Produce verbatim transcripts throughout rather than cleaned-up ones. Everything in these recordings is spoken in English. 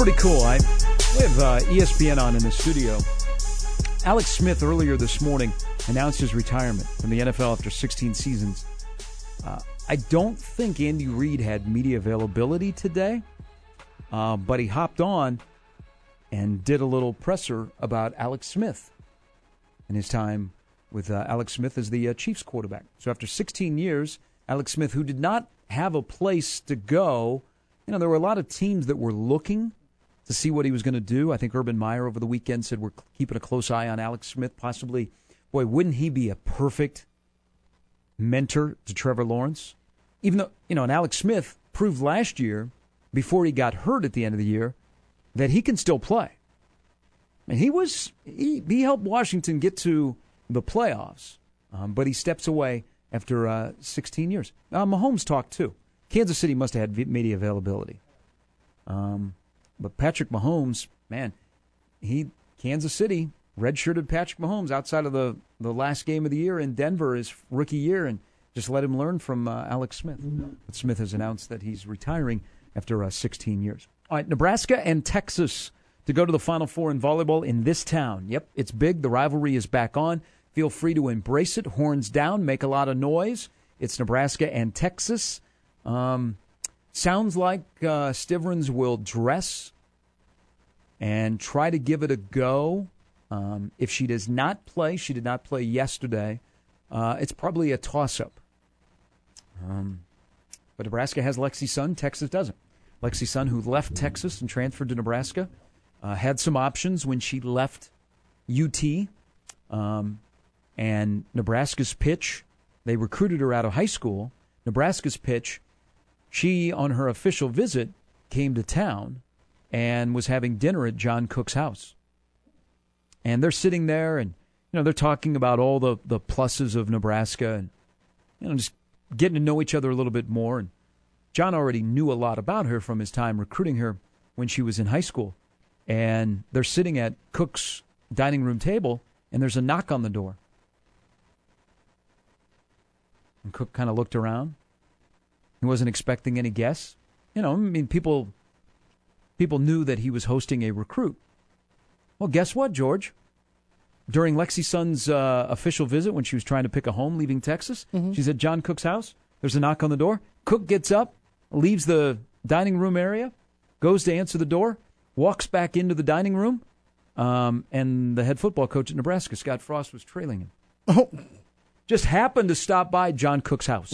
pretty cool. I, we have uh, E S P N on in the studio. Alex Smith earlier this morning announced his retirement from the N F L after sixteen seasons. Uh, I don't think Andy Reid had media availability today, uh, but he hopped on and did a little presser about Alex Smith and his time with uh, Alex Smith as the uh, Chiefs quarterback. So after sixteen years, Alex Smith, who did not have a place to go, you know, there were a lot of teams that were looking to see what he was going to do. I think Urban Meyer over the weekend said we're keeping a close eye on Alex Smith. Possibly, boy, wouldn't he be a perfect mentor to Trevor Lawrence? Even though, you know, and Alex Smith proved last year, before he got hurt at the end of the year, that he can still play. And he was he, he helped Washington get to the playoffs, um, but he steps away after uh, sixteen years. Uh, Mahomes talked too. Kansas City must have had media availability. Um, but Patrick Mahomes, man, he Kansas City redshirted Patrick Mahomes outside of the, the last game of the year in Denver, his rookie year, and just let him learn from uh, Alex Smith. But Smith has announced that he's retiring after uh, sixteen years. All right, Nebraska and Texas to go to the Final Four in volleyball in this town. Yep, it's big. The rivalry is back on. Feel free to embrace it. Horns down, make a lot of noise. It's Nebraska and Texas. Um, sounds like uh, Stivrins will dress and try to give it a go. Um, if she does not play, she did not play yesterday, uh, it's probably a toss-up. Um, but Nebraska has Lexi Sun, Texas doesn't. Lexi Sun, who left Texas and transferred to Nebraska, uh, had some options when she left U T. Um, and Nebraska's pitch, they recruited her out of high school. Nebraska's pitch, she, on her official visit, came to town and was having dinner at John Cook's house. And they're sitting there and, you know, they're talking about all the, the pluses of Nebraska and, you know, just getting to know each other a little bit more. And John already knew a lot about her from his time recruiting her when she was in high school. And they're sitting at Cook's dining room table, and there's a knock on the door. And Cook kind of looked around. He wasn't expecting any guests. You know, I mean, people people knew that he was hosting a recruit. Well, guess what, George? During Lexi Sun's uh, official visit when she was trying to pick a home leaving Texas, mm-hmm. she's at John Cook's house. There's a knock on the door. Cook gets up, leaves the dining room area, goes to answer the door, walks back into the dining room, um, and the head football coach at Nebraska, Scott Frost, was trailing him. Oh. Just happened to stop by John Cook's house.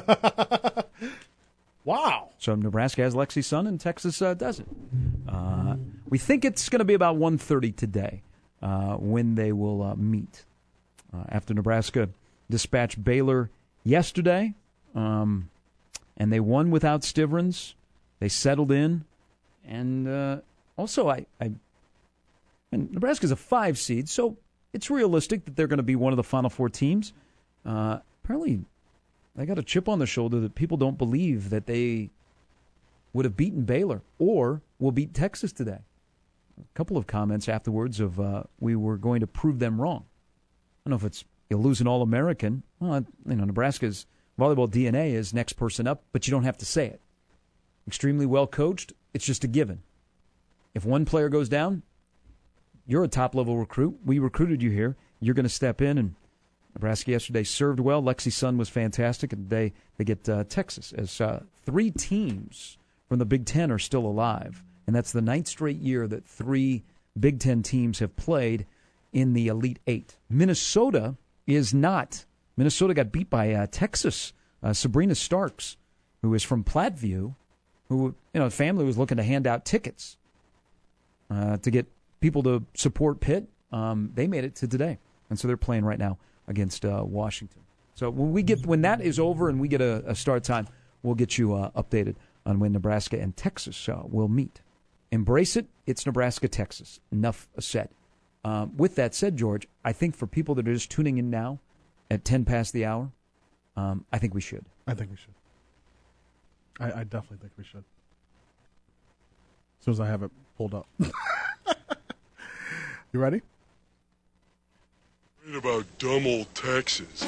Wow. So Nebraska has Lexi Sun and Texas uh, doesn't. Uh, we think it's going to be about one thirty today uh, when they will uh, meet. Uh, after Nebraska dispatched Baylor yesterday, um, and they won without Stivrins. They settled in. And uh, also, I, I and Nebraska's a five seed, so it's realistic that they're going to be one of the Final Four teams. Uh, apparently, they got a chip on their shoulder that people don't believe that they would have beaten Baylor or will beat Texas today. A couple of comments afterwards of uh, we were going to prove them wrong. I don't know if it's you'll lose an All-American. Well, you know, Nebraska's volleyball D N A is next person up, but you don't have to say it. Extremely well coached. It's just a given. If one player goes down, you're a top-level recruit. We recruited you here. You're going to step in, and Nebraska yesterday served well. Lexi Sun was fantastic, and they, they get uh, Texas as uh, three teams from the Big Ten are still alive, and that's the ninth straight year that three Big Ten teams have played in the Elite Eight. Minnesota is not. Minnesota got beat by uh, Texas. Uh, Sabrina Starks, who is from Platteview, who, you know, family was looking to hand out tickets uh, to get people to support Pitt. Um, they made it to today, and so they're playing right now against uh, Washington. So when we get when that is over and we get a, a start time, we'll get you uh, updated on when Nebraska and Texas uh, will meet. Embrace it. It's Nebraska, Texas. Enough said. Um, with that said, George, I think for people that are just tuning in now at ten past the hour, um, I think we should. I think we should. I, I definitely think we should. As soon as I have it pulled up. You ready? Read about dumb old Texas.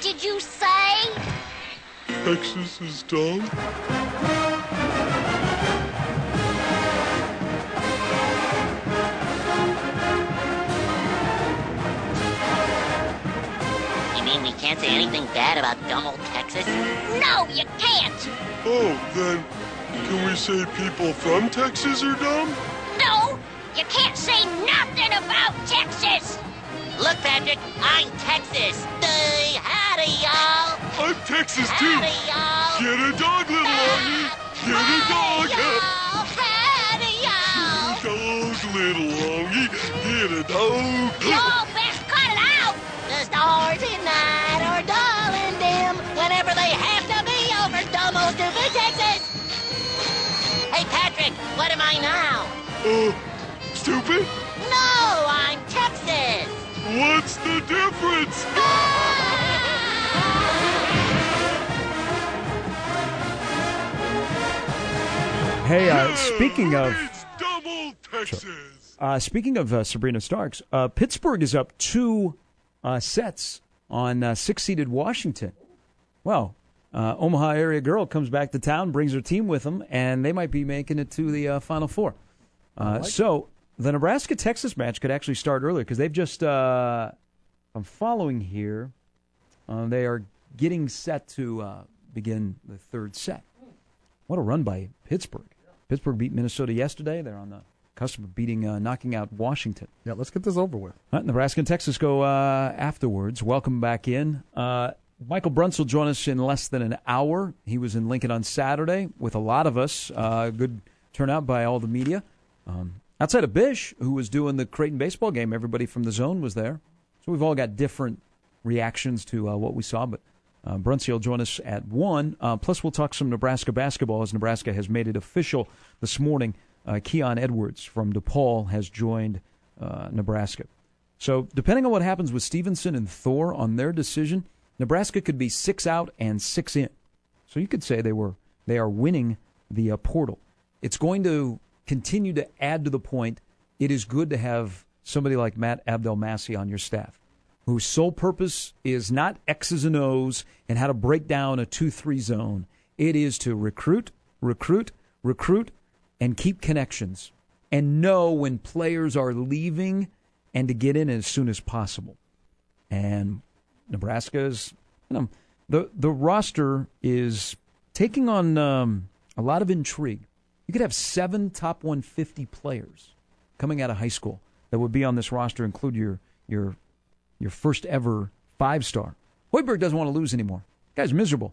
did you say? Texas is dumb? You mean we can't say anything bad about dumb old Texas? No, you can't! Oh, then can we say people from Texas are dumb? No, you can't say nothing about Texas! Look, Patrick, I'm Texas. Hey, howdy, y'all. I'm Texas too. Howdy, y'all. Get a dog, little Longy. Get a dog. Y'all. Howdy, y'all. Dog, little Longy. Get a dog. Y'all best cut it out. The stars at night are dull and dim whenever they have to be over dumb old stupid Texas. Hey, Patrick, what am I now? Uh, stupid? No, I'm Texas. What's the difference? Hey, uh, speaking of It's double Texas. uh, speaking of uh, Sabrina Starks, uh, Pittsburgh is up two uh, sets on uh, six-seeded Washington. Well, uh, Omaha area girl comes back to town, brings her team with them, and they might be making it to the uh, Final Four. Uh, like so the Nebraska-Texas match could actually start earlier because they've just, uh, I'm following here, uh, they are getting set to uh, begin the third set. What a run by Pittsburgh. Pittsburgh beat Minnesota yesterday. They're on the cusp of beating, uh, knocking out Washington. Yeah, let's get this over with. All right, Nebraska and Texas go uh, afterwards. Welcome back in. Uh, Michael Bruns will join us in less than an hour. He was in Lincoln on Saturday with a lot of us. Uh, good turnout by all the media. Um, outside of Bish, who was doing the Creighton baseball game, everybody from the zone was there. So we've all got different reactions to uh, what we saw. But uh, Bruncy will join us at one. Uh, plus, we'll talk some Nebraska basketball as Nebraska has made it official this morning. Uh, Keon Edwards from DePaul has joined uh, Nebraska. So depending on what happens with Stevenson and Thor on their decision, Nebraska could be six out and six in. So you could say they were they are winning the uh, portal. It's going to continue to add to the point. It is good to have somebody like Matt Abdelmassi on your staff, whose sole purpose is not X's and O's and how to break down a two three zone. It is to recruit, recruit, recruit, and keep connections, and know when players are leaving and to get in as soon as possible. And Nebraska's, you know, the the roster is taking on um, a lot of intrigue. You could have seven top one fifty players coming out of high school that would be on this roster, include your your your first ever five star. Hoiberg doesn't want to lose anymore. The guy's miserable.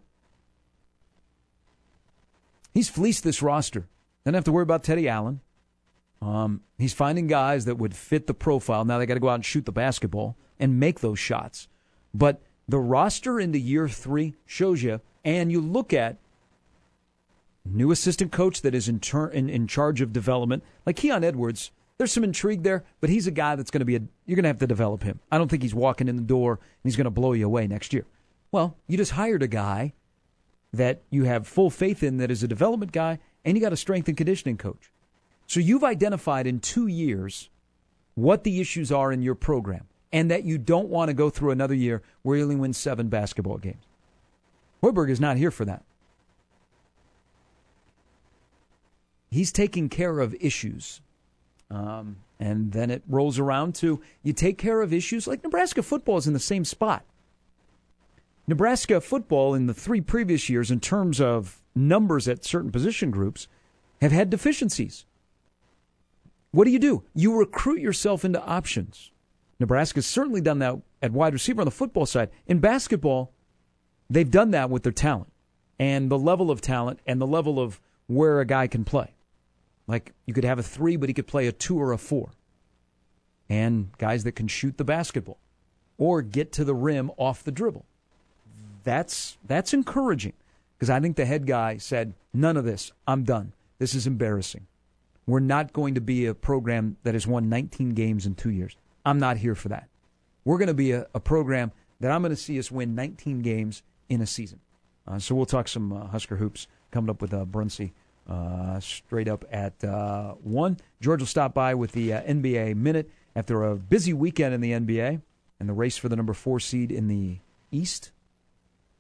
He's fleeced this roster. Doesn't have to worry about Teddy Allen. Um, he's finding guys that would fit the profile. Now they got to go out and shoot the basketball and make those shots. But the roster into year three shows you, and you look at new assistant coach that is in, ter- in, in charge of development, like Keon Edwards. There's some intrigue there, but he's a guy that's going to be a, you're going to have to develop him. I don't think he's walking in the door and he's going to blow you away next year. Well, you just hired a guy that you have full faith in that is a development guy, and you got a strength and conditioning coach. So you've identified in two years what the issues are in your program, and that you don't want to go through another year where you only win seven basketball games. Hoiberg is not here for that. He's taking care of issues. Um, and then it rolls around to you take care of issues like Nebraska football is in the same spot. Nebraska football in the three previous years in terms of numbers at certain position groups have had deficiencies. What do you do? You recruit yourself into options. Nebraska's certainly done that at wide receiver on the football side. In basketball, they've done that with their talent and the level of talent and the level of where a guy can play. Like you could have a three, but he could play a two or a four. And guys that can shoot the basketball or get to the rim off the dribble. That's that's encouraging because I think the head guy said, none of this. I'm done. This is embarrassing. We're not going to be a program that has won nineteen games in two years. I'm not here for that. We're going to be a, a program that I'm going to see us win nineteen games in a season. Uh, so we'll talk some uh, Husker hoops coming up with uh, Bruncy uh, straight up at uh, one. George will stop by with the uh, N B A Minute after a busy weekend in the N B A and the race for the number four seed in the East.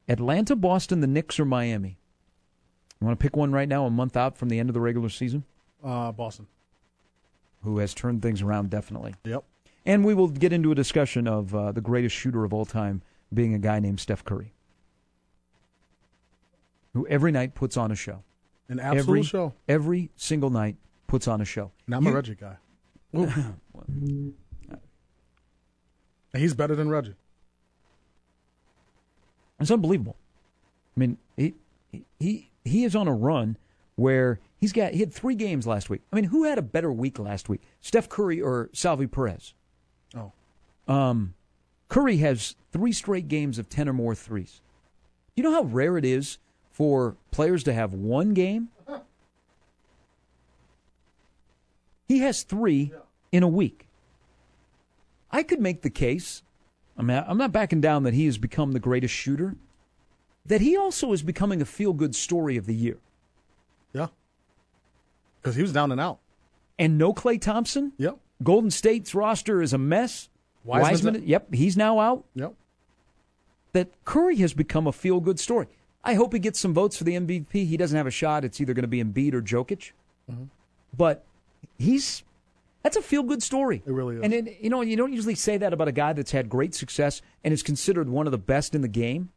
Atlanta, Boston, the Knicks, or Miami? You want to pick one right now, a month out from the end of the regular season? Uh, Boston. Who has turned things around, definitely. Yep. And we will get into a discussion of uh, the greatest shooter of all time being a guy named Steph Curry, who every night puts on a show. An absolute every, show. Every single night puts on a show. And I'm you, a Reggie guy. And he's better than Reggie. It's unbelievable. I mean, he he he is on a run where he's got he had three games last week. I mean, who had a better week last week, Steph Curry or Salvi Perez? Oh, um, Curry has three straight games of ten or more threes. You know how rare it is for players to have one game? He has three in a week. I could make the case, I mean, I'm not backing down that he has become the greatest shooter, that he also is becoming a feel-good story of the year. Yeah. Because he was down and out. And no Klay Thompson? Yep. Golden State's roster is a mess. Wiseman's Wiseman, a- yep, he's now out. Yep. That Curry has become a feel-good story. I hope he gets some votes for the M V P. He doesn't have a shot. It's either going to be Embiid or Jokic. Mm-hmm. But he's that's a feel-good story. It really is. And it, you know, you don't usually say that about a guy that's had great success and is considered one of the best in the game.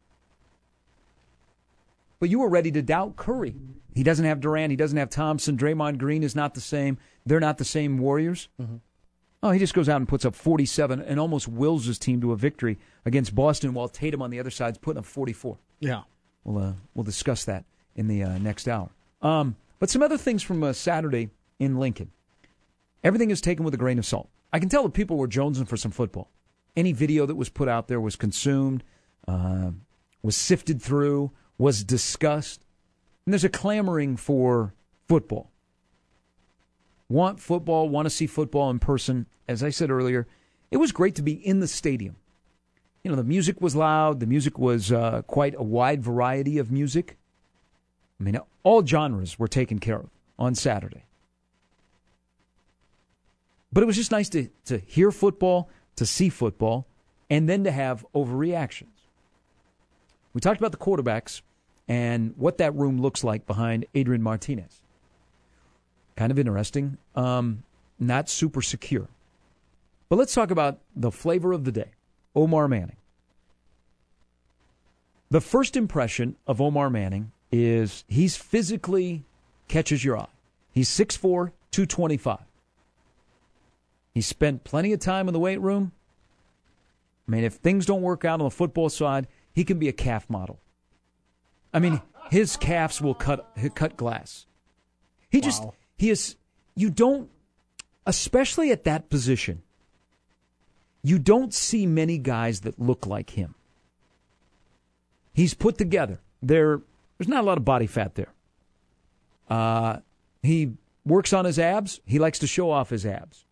But you were ready to doubt Curry. He doesn't have Durant. He doesn't have Thompson. Draymond Green is not the same. They're not the same Warriors. Mm-hmm. Oh, he just goes out and puts up forty-seven and almost wills his team to a victory against Boston while Tatum on the other side is putting up forty-four. Yeah. We'll, uh, we'll discuss that in the uh, next hour. Um, but some other things from uh, Saturday in Lincoln. Everything is taken with a grain of salt. I can tell that people were jonesing for some football. Any video that was put out there was consumed, uh, was sifted through, was discussed. And there's a clamoring for football. Want football, want to see football in person. As I said earlier, it was great to be in the stadium. You know, the music was loud. The music was uh, quite a wide variety of music. I mean, all genres were taken care of on Saturday. But it was just nice to, to hear football, to see football, and then to have overreactions. We talked about the quarterbacks and what that room looks like behind Adrian Martinez. Kind of interesting. Um, not super secure. But let's talk about the flavor of the day. Omar Manning. The first impression of Omar Manning is he's physically catches your eye. He's six foot four, two twenty-five. He spent plenty of time in the weight room. I mean, if things don't work out on the football side, he can be a calf model. I mean, his calves will cut cut glass. He Wow. just, he is, you don't, especially at that position, you don't see many guys that look like him. He's put together. There, there's not a lot of body fat there. Uh, he works on his abs. He likes to show off his abs.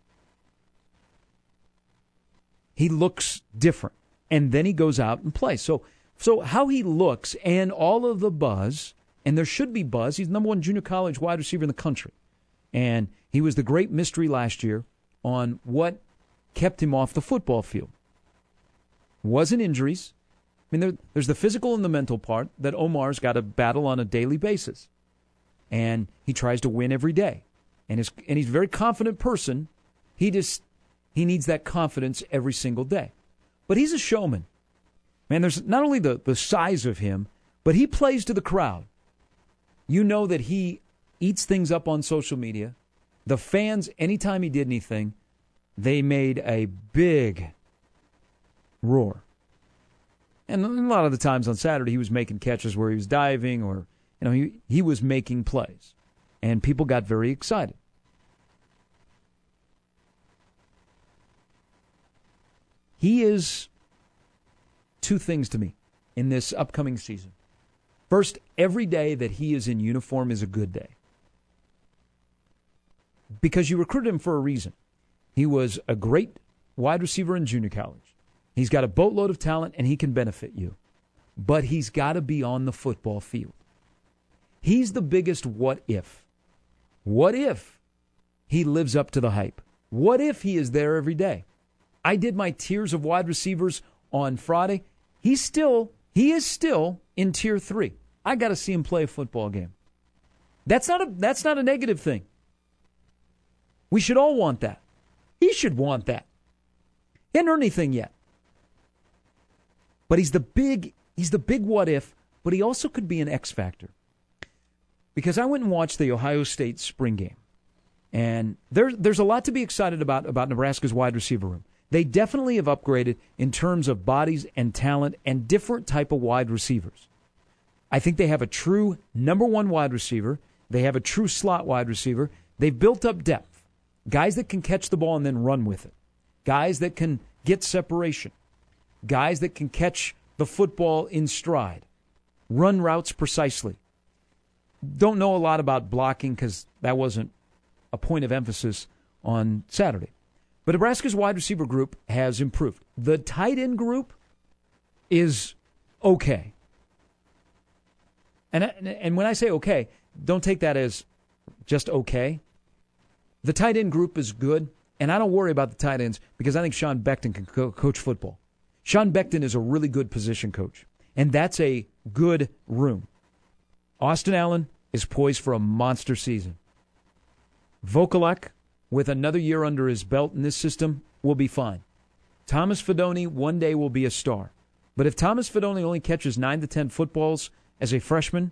He looks different. And then he goes out and plays. So, so how he looks and all of the buzz, and there should be buzz. He's the number one junior college wide receiver in the country. And he was the great mystery last year on what kept him off the football field. Wasn't injuries. I mean, there, there's the physical and the mental part that Omar's got to battle on a daily basis. And he tries to win every day. And, his, and he's a very confident person. He just he needs that confidence every single day. But he's a showman. Man, there's not only the, the size of him, but he plays to the crowd. You know that he eats things up on social media. The fans, anytime he did anything, they made a big roar. And a lot of the times on Saturday, he was making catches where he was diving or, you know, he, he was making plays. And people got very excited. He is two things to me in this upcoming season. First, every day that he is in uniform is a good day. Because you recruited him for a reason. He was a great wide receiver in junior college. He's got a boatload of talent, and he can benefit you. But he's got to be on the football field. He's the biggest what if. What if he lives up to the hype? What if he is there every day? I did my tiers of wide receivers on Friday. He's still He is still in tier three. I got to see him play a football game. That's not a that's not a negative thing. We should all want that. He should want that. He hasn't earned anything yet. But he's the big he's the big what if, but he also could be an X factor. Because I went and watched the Ohio State spring game. And there, there's a lot to be excited about about Nebraska's wide receiver room. They definitely have upgraded in terms of bodies and talent and different type of wide receivers. I think they have a true number one wide receiver. They have a true slot wide receiver. They've built up depth. Guys that can catch the ball and then run with it. Guys that can get separation. Guys that can catch the football in stride. Run routes precisely. Don't know a lot about blocking because that wasn't a point of emphasis on Saturday. But Nebraska's wide receiver group has improved. The tight end group is okay. And, and when I say okay, don't take that as just okay. The tight end group is good, and I don't worry about the tight ends because I think Sean Beckton can co- coach football. Sean Beckton is a really good position coach, and that's a good room. Austin Allen is poised for a monster season. Vokalek, with another year under his belt in this system, will be fine. Thomas Fidone one day will be a star. But if Thomas Fidone only catches nine to ten footballs as a freshman,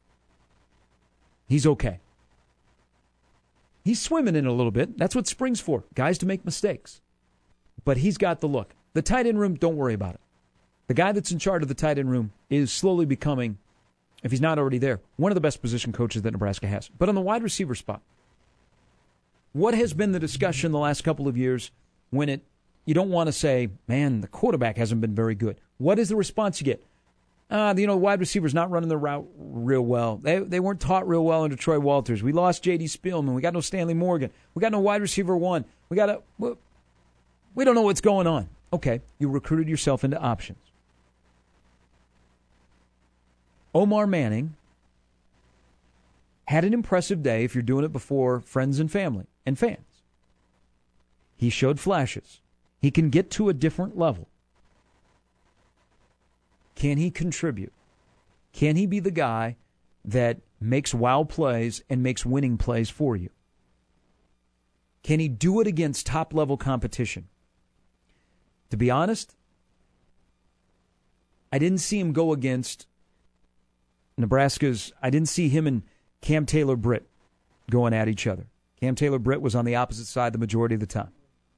he's okay. He's swimming in a little bit. That's what spring's for, guys to make mistakes. But he's got the look. The tight end room, don't worry about it. The guy that's in charge of the tight end room is slowly becoming, if he's not already there, one of the best position coaches that Nebraska has. But on the wide receiver spot, what has been the discussion the last couple of years when it you don't want to say, man, the quarterback hasn't been very good? What is the response you get? Uh, you know, the wide receiver's not running the route real well. They they weren't taught real well under Troy Walters. We lost J D Spielman. We got no Stanley Morgan. We got no wide receiver one. We got a, we don't know what's going on. Okay, you recruited yourself into options. Omar Manning had an impressive day if you're doing it before friends and family and fans. He showed flashes. He can get to a different level. Can he contribute? Can he be the guy that makes wow plays and makes winning plays for you? Can he do it against top-level competition? To be honest, I didn't see him go against Nebraska's. I didn't see him and Cam Taylor-Britt going at each other. Cam Taylor-Britt was on the opposite side the majority of the time.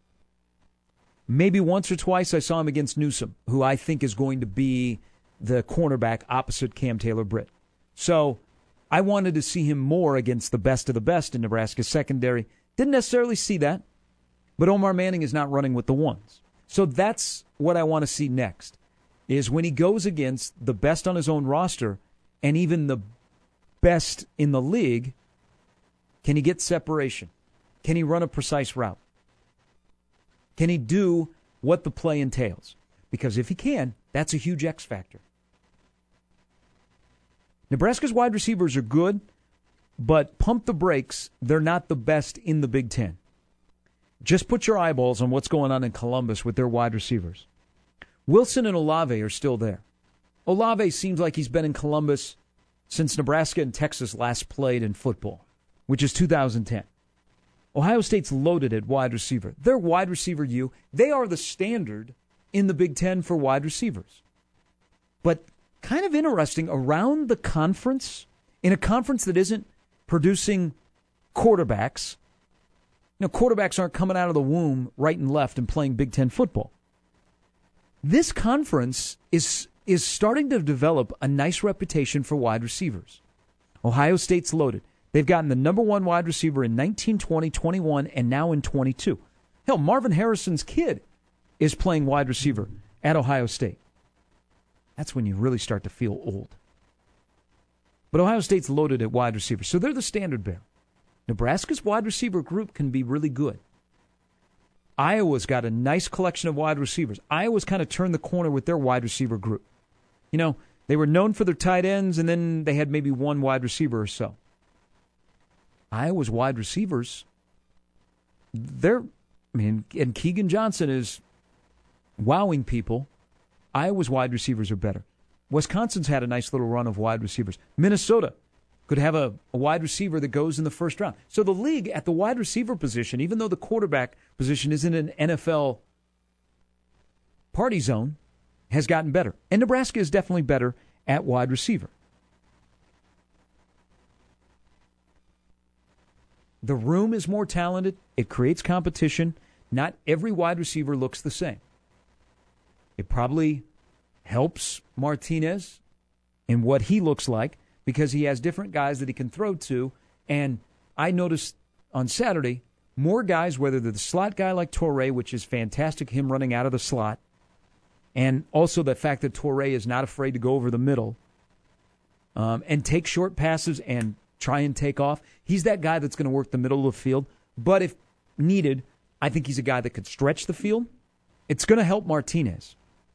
Maybe once or twice I saw him against Newsome, who I think is going to be the cornerback opposite Cam Taylor-Britt. So I wanted to see him more against the best of the best in Nebraska's secondary. Didn't necessarily see that, but Omar Manning is not running with the ones. So that's what I want to see next, is when he goes against the best on his own roster and even the best in the league, can he get separation? Can he run a precise route? Can he do what the play entails? Because if he can, that's a huge X factor. Nebraska's wide receivers are good, but pump the brakes, they're not the best in the Big Ten. Just put your eyeballs on what's going on in Columbus with their wide receivers. Wilson and Olave are still there. Olave seems like he's been in Columbus since Nebraska and Texas last played in football, which is two thousand ten. Ohio State's loaded at wide receiver. They're wide receiver U. They are the standard in the Big Ten for wide receivers. But kind of interesting, around the conference, in a conference that isn't producing quarterbacks, you know, quarterbacks aren't coming out of the womb right and left and playing Big Ten football. This conference is is starting to develop a nice reputation for wide receivers. Ohio State's loaded. They've gotten the number one wide receiver in nineteen, twenty, twenty-one, and now in twenty-two. Hell, Marvin Harrison's kid is playing wide receiver at Ohio State. That's when you really start to feel old. But Ohio State's loaded at wide receiver, so they're the standard bearer. Nebraska's wide receiver group can be really good. Iowa's got a nice collection of wide receivers. Iowa's kind of turned the corner with their wide receiver group. You know, they were known for their tight ends, and then they had maybe one wide receiver or so. Iowa's wide receivers, they're, I mean, and Keegan Johnson is wowing people. Iowa's wide receivers are better. Wisconsin's had a nice little run of wide receivers. Minnesota could have a, a wide receiver that goes in the first round. So the league at the wide receiver position, even though the quarterback position isn't an N F L party zone, has gotten better. And Nebraska is definitely better at wide receiver. The room is more talented. It creates competition. Not every wide receiver looks the same. It probably helps Martinez in what he looks like because he has different guys that he can throw to. And I noticed on Saturday, more guys, whether they're the slot guy like Toure, which is fantastic, him running out of the slot, and also the fact that Toure is not afraid to go over the middle um, and take short passes and try and take off. He's that guy that's going to work the middle of the field. But if needed, I think he's a guy that could stretch the field. It's going to help Martinez.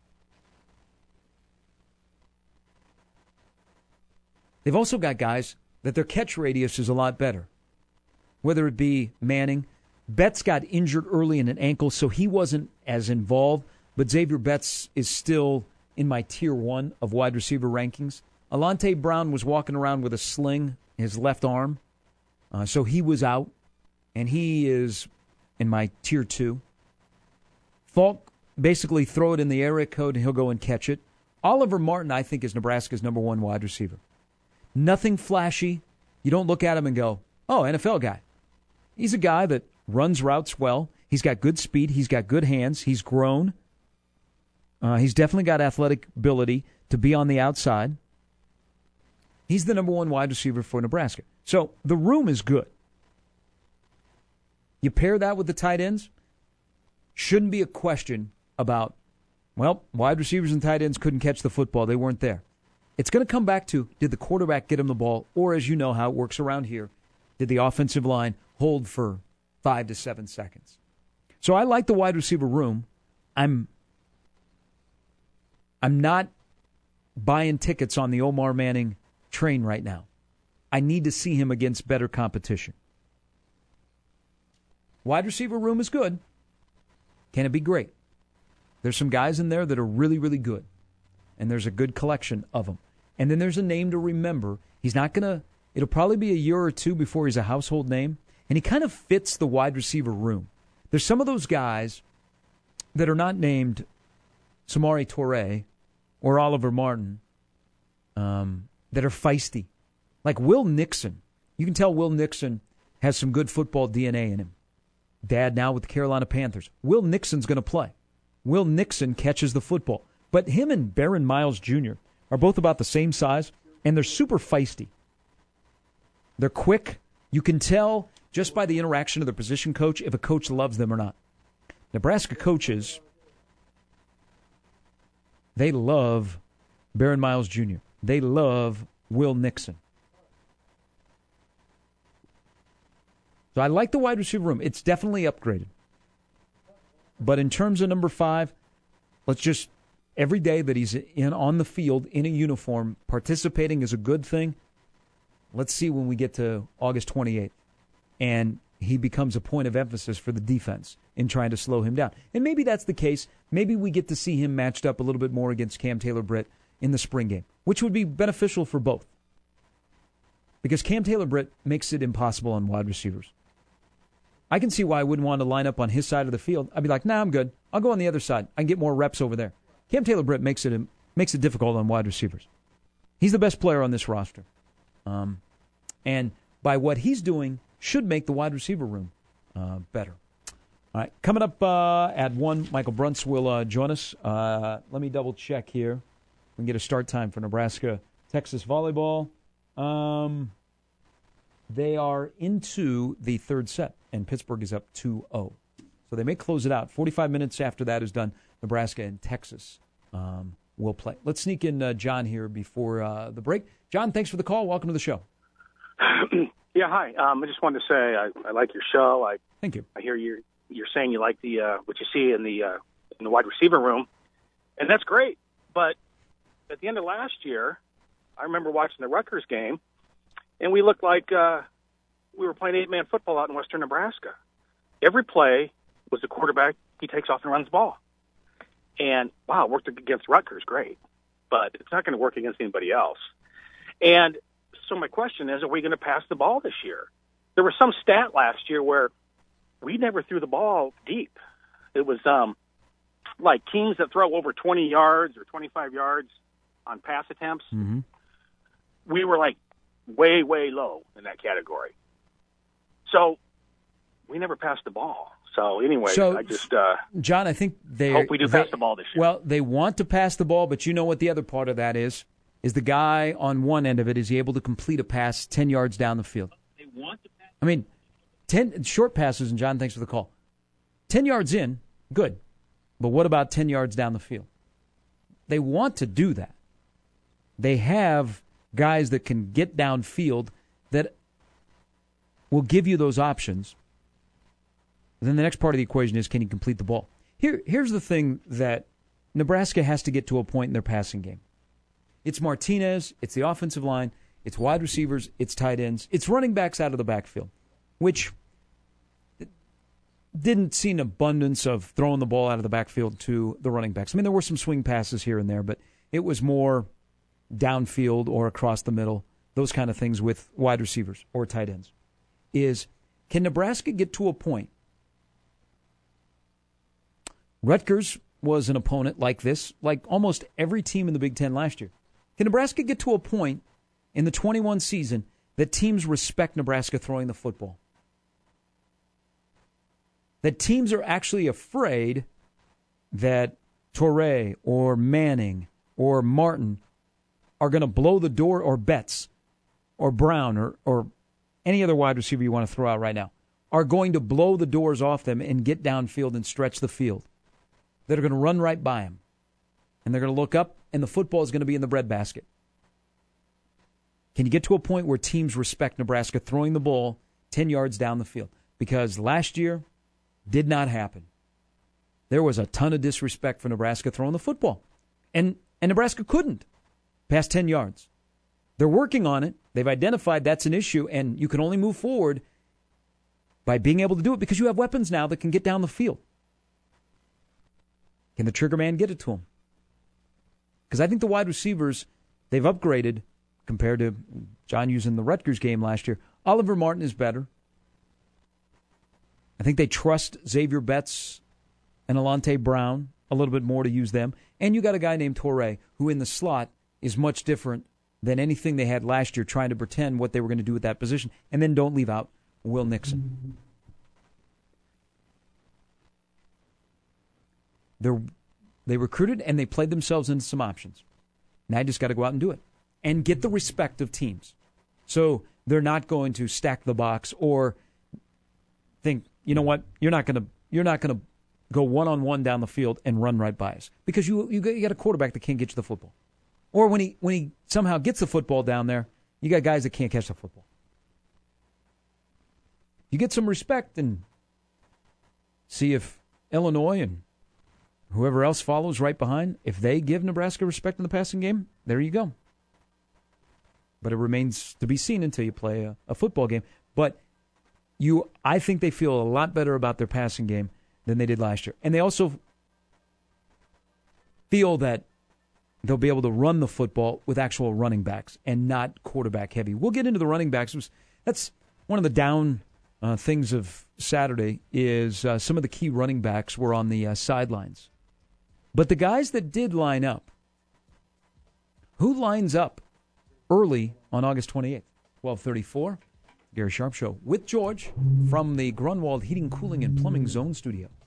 They've also got guys that their catch radius is a lot better. Whether it be Manning. Betts got injured early in an ankle, so he wasn't as involved. But Xavier Betts is still in my tier one of wide receiver rankings. Alante Brown was walking around with a sling in his left arm, uh, so he was out, and he is in my tier two. Falk, basically throw it in the area code, and he'll go and catch it. Oliver Martin, I think, is Nebraska's number one wide receiver. Nothing flashy. You don't look at him and go, oh, N F L guy. He's a guy that runs routes well. He's got good speed. He's got good hands. He's grown. Uh, he's definitely got athletic ability to be on the outside. He's the number one wide receiver for Nebraska. So the room is good. You pair that with the tight ends, shouldn't be a question about, well, wide receivers and tight ends couldn't catch the football. They weren't there. It's going to come back to, did the quarterback get him the ball? Or, as you know how it works around here, did the offensive line hold for five to seven seconds? So I like the wide receiver room. I'm I'm not buying tickets on the Omar Manning train right now. I need to see him against better competition. Wide receiver room is good. Can it be great? There's some guys in there that are really, really good. And there's a good collection of them. And then there's a name to remember. He's not going to, it'll probably be a year or two before he's a household name. And he kind of fits the wide receiver room. There's some of those guys that are not named Samori Toure or Oliver Martin um, that are feisty. Like Will Nixon. You can tell Will Nixon has some good football D N A in him. Dad now with the Carolina Panthers. Will Nixon's going to play. Will Nixon catches the football. But him and Baron Miles Junior are both about the same size, and they're super feisty. They're quick. You can tell just by the interaction of the position coach if a coach loves them or not. Nebraska coaches, they love Baron Miles Junior They love Will Nixon. So I like the wide receiver room. It's definitely upgraded. But in terms of number five, let's just, every day that he's in on the field in a uniform, participating is a good thing. Let's see when we get to August twenty-eighth. And he becomes a point of emphasis for the defense in trying to slow him down. And maybe that's the case. Maybe we get to see him matched up a little bit more against Cam Taylor-Britt in the spring game, which would be beneficial for both. Because Cam Taylor-Britt makes it impossible on wide receivers. I can see why I wouldn't want to line up on his side of the field. I'd be like, nah, I'm good. I'll go on the other side. I can get more reps over there. Cam Taylor-Britt makes it makes it difficult on wide receivers. He's the best player on this roster. Um, and by what he's doing, should make the wide receiver room uh, better. All right, coming up uh, at one, Michael Bruntz will uh, join us. Uh, let me double-check here. We can get a start time for Nebraska-Texas volleyball. Um, they are into the third set, and Pittsburgh is up two oh. So they may close it out. forty-five minutes after that is done, Nebraska and Texas um, will play. Let's sneak in uh, John here before uh, the break. John, thanks for the call. Welcome to the show. Yeah, hi. Um, I just wanted to say I, I like your show. I Thank you. I hear you're you're saying you like the uh, what you see in the uh, in the wide receiver room, and that's great. But at the end of last year, I remember watching the Rutgers game, and we looked like uh, we were playing eight-man football out in western Nebraska. Every play was the quarterback. He takes off and runs the ball. And, wow, it worked against Rutgers, great. but it's not going to work against anybody else. And so my question is, are we going to pass the ball this year? There was some stat last year where we never threw the ball deep. It was um, like teams that throw over twenty yards or twenty-five yards on pass attempts. Mm-hmm. We were like way, way low in that category. So we never passed the ball. So anyway, so, I just uh, John, I think they hope we do they, pass the ball this year. Well, they want to pass the ball, but you know what the other part of that is? Is the guy on one end of it, is he able to complete a pass ten yards down the field? They want to pass. I mean, ten short passes, and John, thanks for the call. ten yards in, good. But what about ten yards down the field? They want to do that. They have guys that can get downfield that will give you those options. And then the next part of the equation is, can he complete the ball? Here, here's the thing that Nebraska has to get to a point in their passing game. It's Martinez, it's the offensive line, it's wide receivers, it's tight ends, it's running backs out of the backfield, which didn't see an abundance of throwing the ball out of the backfield to the running backs. I mean, there were some swing passes here and there, but it was more downfield or across the middle, those kind of things with wide receivers or tight ends. Is, can Nebraska get to a point? Rutgers was an opponent like this, like almost every team in the Big Ten last year. Can Nebraska get to a point in the twenty-one season that teams respect Nebraska throwing the football? That teams are actually afraid that Torrey or Manning or Martin are going to blow the door, or Betts or Brown or, or any other wide receiver you want to throw out right now, are going to blow the doors off them and get downfield and stretch the field. That are going to run right by them. And they're going to look up, and the football is going to be in the breadbasket. Can you get to a point where teams respect Nebraska throwing the ball ten yards down the field? Because last year did not happen. There was a ton of disrespect for Nebraska throwing the football. And, and Nebraska couldn't past ten yards. They're working on it. They've identified that's an issue, and you can only move forward by being able to do it because you have weapons now that can get down the field. Can the trigger man get it to him? Because I think the wide receivers, they've upgraded compared to John using the Rutgers game last year. Oliver Martin is better. I think they trust Xavier Betts and Alante Brown a little bit more to use them. And you got a guy named Torrey who in the slot is much different than anything they had last year, trying to pretend what they were going to do with that position. And then don't leave out Will Nixon. They're, they recruited and they played themselves into some options. Now you just got to go out and do it and get the respect of teams. So they're not going to stack the box or think, you know what, you're not going to you're not going to go one on one down the field and run right by us because you you got a quarterback that can't get you the football. Or when he when he somehow gets the football down there, you got guys that can't catch the football. You get some respect and see if Illinois and whoever else follows right behind, if they give Nebraska respect in the passing game, there you go. But it remains to be seen until you play a, a football game. But you, I think they feel a lot better about their passing game than they did last year. And they also feel that they'll be able to run the football with actual running backs and not quarterback heavy. We'll get into the running backs. That's one of the down uh, things of Saturday is uh, some of the key running backs were on the uh, sidelines. But the guys that did line up, who lines up early on August twenty-eighth? twelve thirty-four, Gary Sharp Show with George from the Grunwald Heating, Cooling, and Plumbing Zone Studio.